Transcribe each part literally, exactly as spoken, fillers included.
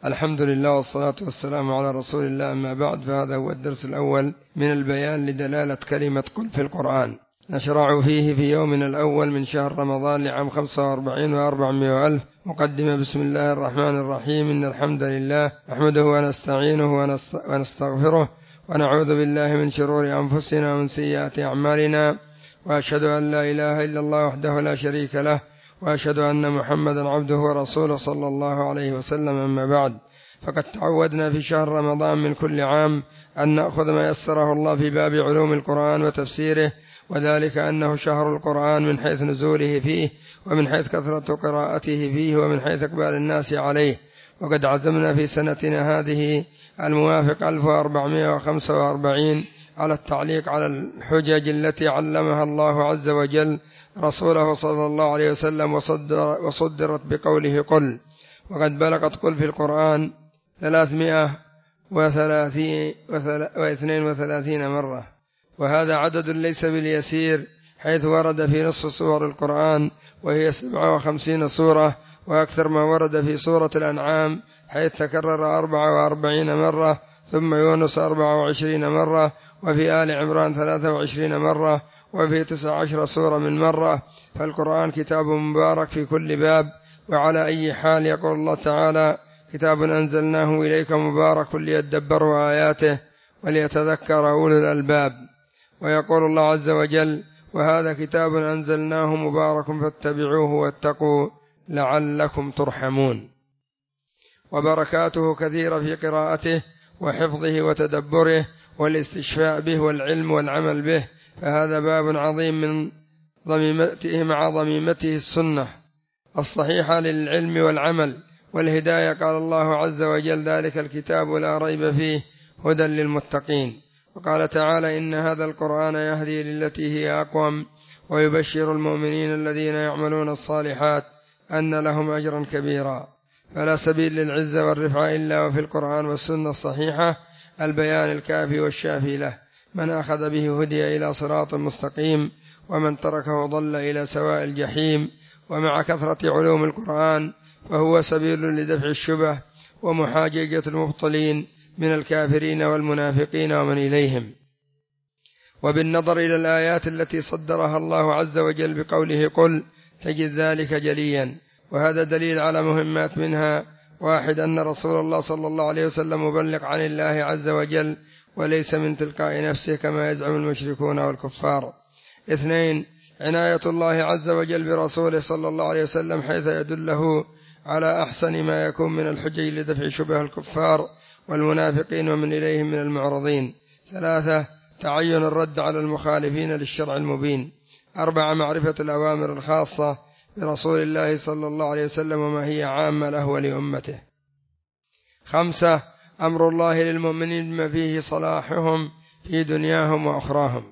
الحمد لله والصلاة والسلام على رسول الله، أما بعد، فهذا هو الدرس الأول من البيان لدلالة كلمة قل في القرآن. نشرع فيه في يومنا الأول من شهر رمضان لعام خمسة وأربعين وأربعمائة وألف. مقدمة. بسم الله الرحمن الرحيم. إن الحمد لله نحمده ونستعينه ونستغفره ونعوذ بالله من شرور أنفسنا ومن سيئات أعمالنا، وأشهد أن لا إله إلا الله وحده لا شريك له، وأشهد أن محمدا عبده ورسوله صلى الله عليه وسلم. أما بعد، فقد تعودنا في شهر رمضان من كل عام أن نأخذ ما يسره الله في باب علوم القرآن وتفسيره، وذلك أنه شهر القرآن من حيث نزوله فيه، ومن حيث كثرة قراءته فيه، ومن حيث إقبال الناس عليه. وقد عزمنا في سنتنا هذه الموافق ألف وأربعمائة وخمسة وأربعين على التعليق على الحجج التي علمها الله عز وجل رسوله صلى الله عليه وسلم وصدر وصدرت بقوله قل. وقد بلغت قل في القرآن ثلاثمائة واثنين وثلاثين مرة، وهذا عدد ليس باليسير، حيث ورد في نصف سور القرآن وهي سبعة وخمسين سورة، وأكثر ما ورد في سورة الأنعام حيث تكرر أربعة وأربعين مرة، ثم يونس أربعة وعشرين مرة، وفي آل عمران ثلاثة وعشرين مرة، وفي تسع عشر سورة من مرة. فالقرآن كتاب مبارك في كل باب. وعلى أي حال، يقول الله تعالى: كتاب أنزلناه إليك مبارك ليدبروا آياته وليتذكر أولو الألباب. ويقول الله عز وجل: وهذا كتاب أنزلناه مبارك فاتبعوه واتقوا لعلكم ترحمون. وبركاته كثيرة في قراءته وحفظه وتدبره والاستشفاء به والعلم والعمل به، فهذا باب عظيم من ضميمته مع ضميمته السنة الصحيحة للعلم والعمل والهداية. قال الله عز وجل: ذلك الكتاب لا ريب فيه هدى للمتقين. وقال تعالى: إن هذا القرآن يهدي للتي هي أقوم ويبشر المؤمنين الذين يعملون الصالحات أن لهم أجرا كبيرا. فلا سبيل للعزة والرفعة إلا وفي القرآن والسنة الصحيحة البيان الكافي والشافي له. من أخذ به هدي إلى صراط مستقيم، ومن تركه ضل إلى سواء الجحيم. ومع كثرة علوم القرآن فهو سبيل لدفع الشبه ومحاججة المبطلين من الكافرين والمنافقين ومن إليهم. وبالنظر إلى الآيات التي صدرها الله عز وجل بقوله قل تجد ذلك جليا، وهذا دليل على مهمات. منها: واحد، أن رسول الله صلى الله عليه وسلم مبلغ عن الله عز وجل وليس من تلقاء نفسه كما يزعم المشركون والكفار. اثنين، عناية الله عز وجل برسوله صلى الله عليه وسلم، حيث يدله على أحسن ما يكون من الحجج لدفع شبه الكفار والمنافقين ومن إليهم من المعرضين. ثلاثة، تعين الرد على المخالفين للشرع المبين. أربعة، معرفة الأوامر الخاصة برسول الله صلى الله عليه وسلم وما هي عامة له ولأمته. خمسة، أمر الله للمؤمنين بما فيه صلاحهم في دنياهم وأخراهم.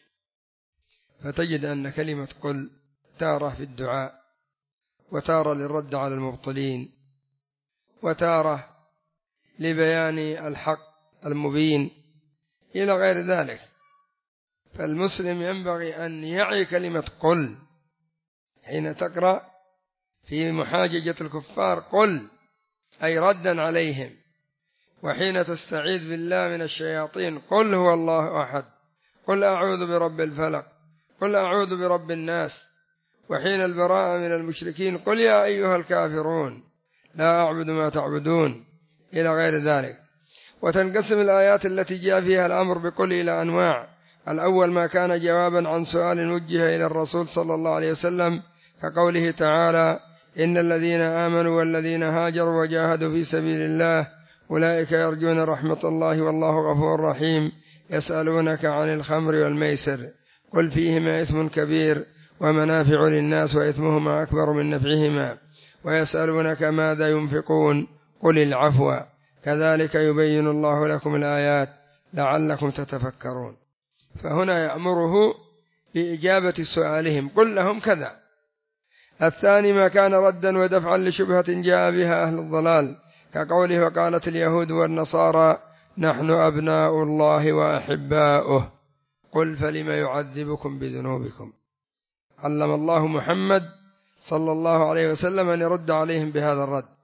فتجد أن كلمة قل تارة في الدعاء، وتارة للرد على المبطلين، وتارة لبيان الحق المبين إلى غير ذلك. فالمسلم ينبغي أن يعي كلمة قل حين تقرأ في محاججة الكفار قل، أي ردا عليهم. وحين تستعيذ بالله من الشياطين قل هو الله أحد، قل أعوذ برب الفلق، قل أعوذ برب الناس. وحين البراءة من المشركين قل يا أيها الكافرون لا أعبد ما تعبدون، إلى غير ذلك. وتنقسم الآيات التي جاء فيها الأمر بقل إلى أنواع. الأول ما كان جوابا عن سؤال وجه إلى الرسول صلى الله عليه وسلم، كقوله تعالى: إن الذين آمنوا والذين هاجروا وجاهدوا في سبيل الله أولئك يرجون رحمة الله والله غفور رحيم. يسألونك عن الخمر والميسر قل فيهما إثم كبير ومنافع للناس وإثمهما أكبر من نفعهما، ويسألونك ماذا ينفقون قل العفو، كذلك يبين الله لكم الآيات لعلكم تتفكرون. فهنا يأمره بإجابة سؤالهم قل لهم كذا. الثاني ما كان ردا ودفعا لشبهة جاء بها أهل الضلال، كقوله: وقالت اليهود والنصارى نحن أبناء الله وأحباؤه قل فلم يعذبكم بذنوبكم. علم الله محمد صلى الله عليه وسلم أن يرد عليهم بهذا الرد.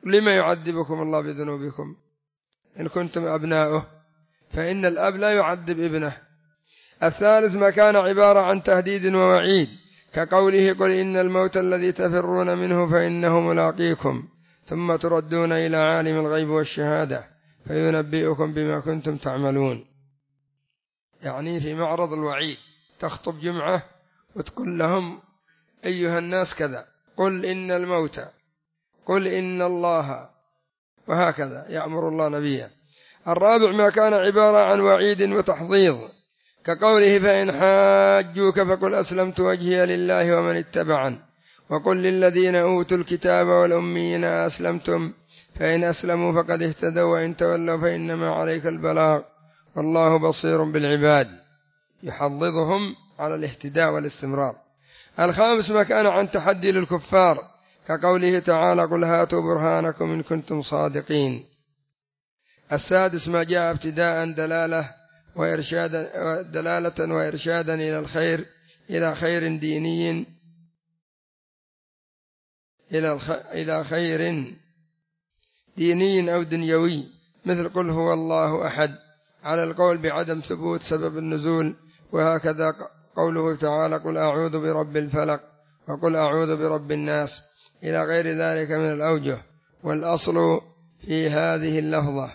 لما يعذبكم الله بذنوبكم إن كنتم أبناؤه، فإن الأب لا يعذب ابنه. الثالث ما كان عبارة عن تهديد ووعيد، كقوله قل إن الموت الذي تفرون منه فإنه ملاقيكم ثم تردون إلى عالم الغيب والشهادة فينبئكم بما كنتم تعملون. يعني في معرض الوعيد تخطب جمعة وتقول لهم أيها الناس كذا، قل إن الموت، قل إن الله، وهكذا يأمر الله نبيه. الرابع ما كان عبارة عن وعيد وتحضيض، كقوله فإن حاجوك فقل أسلمت وجهي لله ومن اتبعن وقل للذين أوتوا الكتاب والأميين أسلمتم فإن أسلموا فقد اهتدوا وإن تولوا فإنما عليك البلاغ والله بصير بالعباد، يحضضهم على الاهتداء والاستمرار. الخامس ما كان عن تحدي للكفار، كقوله تعالى قل هاتوا برهانكم إن كنتم صادقين. السادس ما جاء ابتداء دلالة وإرشادا دلالة وإرشادا إلى الخير إلى خير ديني إلى إلى خير ديني أو دنيوي، مثل قل هو الله أحد على القول بعدم ثبوت سبب النزول، وهكذا قوله تعالى قل أعوذ برب الفلق وقل أعوذ برب الناس إلى غير ذلك من الأوجه. والأصل في هذه اللفظة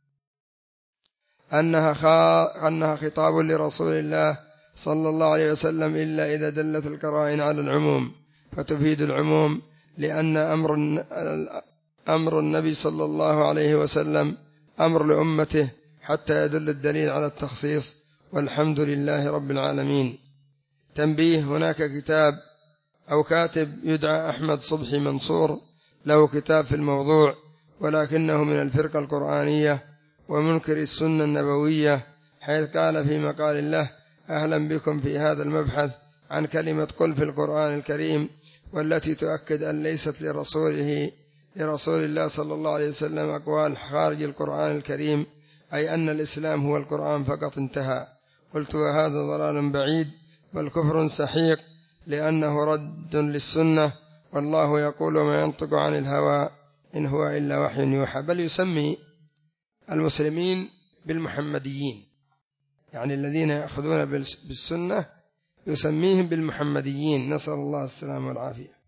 أنها أنها خطاب لرسول الله صلى الله عليه وسلم إلا إذا دلت القرائن على العموم فتفيد العموم، لأن أمر أمر النبي صلى الله عليه وسلم أمر لأمته حتى يدل الدليل على التخصيص، والحمد لله رب العالمين. تنبيه: هناك كتاب أو كاتب يدعى أحمد صبحي منصور، له كتاب في الموضوع ولكنه من الفرقة القرآنية ومنكر السنة النبوية، حيث قال في مقال له: أهلا بكم في هذا المبحث عن كلمة قل في القرآن الكريم، والتي تؤكد أن ليست لرسوله لرسول الله صلى الله عليه وسلم أقوال خارج القرآن الكريم، أي أن الإسلام هو القرآن فقط، انتهى. قلت: وهذا ضلال بعيد بل كفر سحيق، لأنه رد للسنة، والله يقول وما ينطق عن الهوى إن هو إلا وحي يوحى. بل يسمي المسلمين بالمحمديين، يعني الذين يأخذون بالسنة يسميهم بالمحمديين، نسأل الله السلامة والعافية.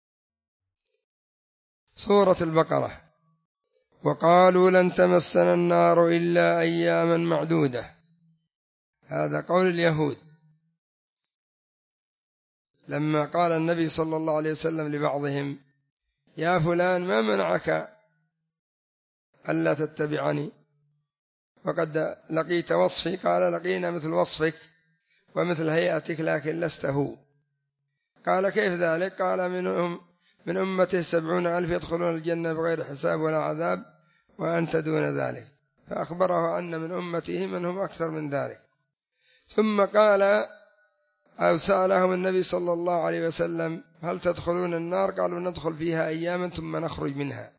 سورة البقرة: وقالوا لن تمسنا النار إلا أياما معدودة. هذا قول اليهود لما قال النبي صلى الله عليه وسلم لبعضهم: يا فلان ما منعك ألا تتبعني وقد لقيت وصفي؟ قال: لقينا مثل وصفك ومثل هيئتك لكن لست هو. قال: كيف ذلك؟ قال: منهم من أمته سبعون ألف يدخلون الجنة بغير حساب ولا عذاب وأنت دون ذلك، فأخبره أن من أمته من هم أكثر من ذلك. ثم قال أو سألهم النبي صلى الله عليه وسلم: هل تدخلون النار؟ قالوا: ندخل فيها أياما ثم نخرج منها،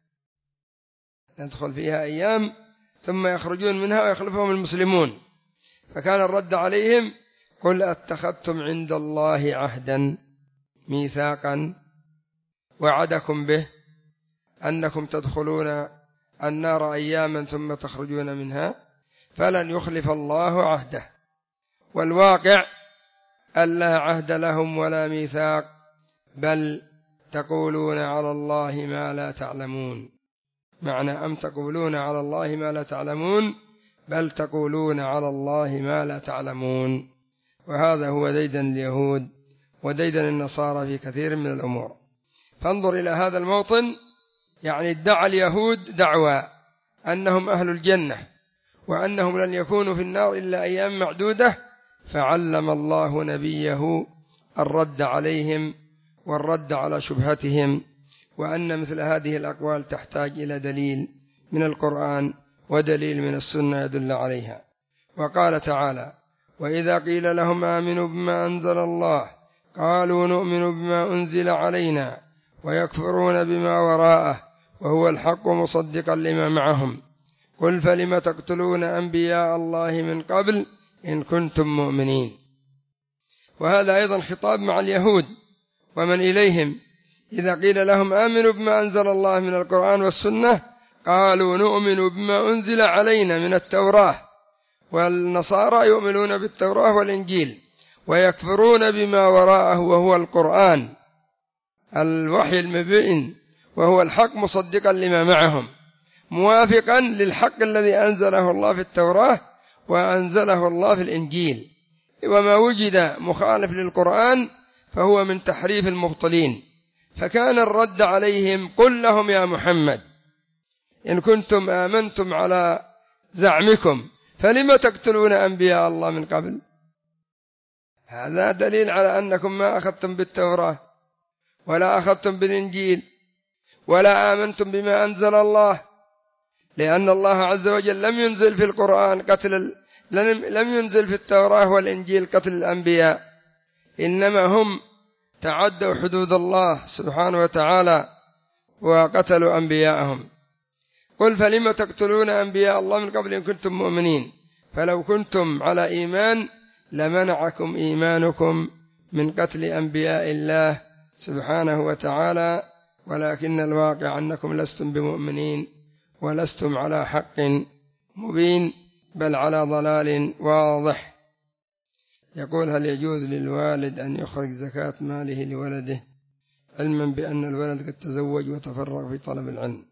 ندخل فيها أيام ثم يخرجون منها ويخلفهم المسلمون. فكان الرد عليهم: قل اتخذتم عند الله عهدا ميثاقا وعدكم به أنكم تدخلون النار أياما ثم تخرجون منها، فلن يخلف الله عهده، والواقع ألا عهد لهم ولا ميثاق، بل تقولون على الله ما لا تعلمون. معنى أم تقولون على الله ما لا تعلمون، بل تقولون على الله ما لا تعلمون. وهذا هو ديدن اليهود وديدن النصارى في كثير من الأمور. فانظر إلى هذا الموطن، يعني ادعى اليهود دعوى أنهم أهل الجنة وأنهم لن يكونوا في النار إلا أيام معدودة، فعلم الله نبيه الرد عليهم والرد على شبهتهم، وأن مثل هذه الأقوال تحتاج إلى دليل من القرآن ودليل من السنة يدل عليها. وقال تعالى: وإذا قيل لهم آمنوا بما أنزل الله قالوا نؤمن بما أنزل علينا ويكفرون بما وراءه وهو الحق مصدقا لما معهم قل فلم تقتلون أنبياء الله من قبل إن كنتم مؤمنين. وهذا أيضا خطاب مع اليهود ومن إليهم، إذا قيل لهم آمنوا بما أنزل الله من القرآن والسنة قالوا نؤمن بما أنزل علينا من التوراة، والنصارى يؤمنون بالتوراة والإنجيل ويكفرون بما وراءه وهو القرآن الوحي المبين وهو الحق مصدقا لما معهم موافقا للحق الذي أنزله الله في التوراة وأنزله الله في الإنجيل، وما وجد مخالف للقرآن فهو من تحريف المبطلين. فكان الرد عليهم قل لهم يا محمد إن كنتم آمنتم على زعمكم فلم تقتلون أنبياء الله من قبل؟ هذا دليل على أنكم ما أخذتم بالتوراة ولا أخذتم بالإنجيل ولا آمنتم بما أنزل الله، لأن الله عز وجل لم ينزل في القرآن قتل لم ينزل في التوراة والإنجيل قتل الأنبياء، إنما هم تعدوا حدود الله سبحانه وتعالى وقتلوا أنبياءهم. قل فلم تقتلون أنبياء الله من قبل إن كنتم مؤمنين، فلو كنتم على إيمان لمنعكم إيمانكم من قتل أنبياء الله سبحانه وتعالى، ولكن الواقع أنكم لستم بمؤمنين ولستم على حق مبين بل على ضلال واضح. يقول هل يجوز للوالد أن يخرج زكاة ماله لولده علما بأن الولد قد تزوج وتفرغ في طلب العلم؟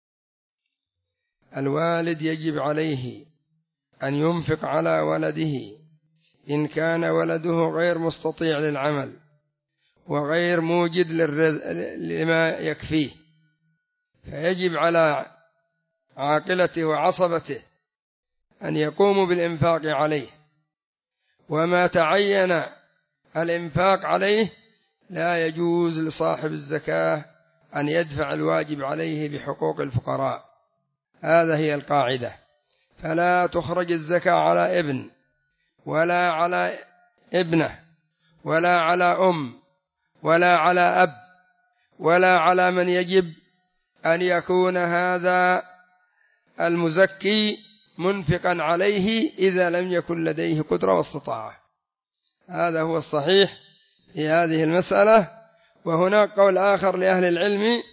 الوالد يجب عليه أن ينفق على ولده إن كان ولده غير مستطيع للعمل وغير موجد لما يكفيه، فيجب على عاقلته وعصبته أن يقوموا بالإنفاق عليه، وما تعين الإنفاق عليه لا يجوز لصاحب الزكاة أن يدفع الواجب عليه بحقوق الفقراء. هذا هي القاعدة. فلا تخرج الزكاة على ابن ولا على ابنه ولا على أم ولا على أب ولا على من يجب أن يكون هذا المزكي منفقا عليه إذا لم يكن لديه قدرة واستطاعة. هذا هو الصحيح في هذه المسألة. وهناك قول آخر لأهل العلم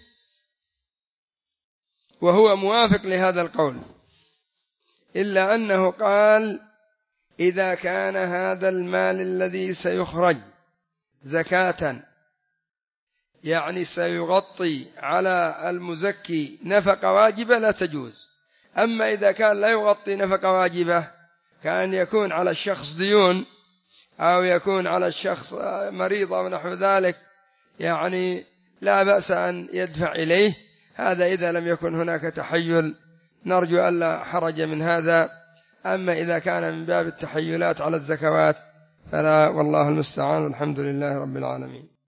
وهو موافق لهذا القول، إلا أنه قال إذا كان هذا المال الذي سيخرج زكاة يعني سيغطي على المزكي نفقة واجبة لا تجوز. أما إذا كان لا يغطي نفقة واجبة كأن يكون على الشخص ديون أو يكون على الشخص مريض أو نحو ذلك، يعني لا بأس أن يدفع إليه، هذا إذا لم يكن هناك تحيل نرجو ألا حرج من هذا. أما إذا كان من باب التحيلات على الزكوات فلا، والله المستعان، الحمد لله رب العالمين.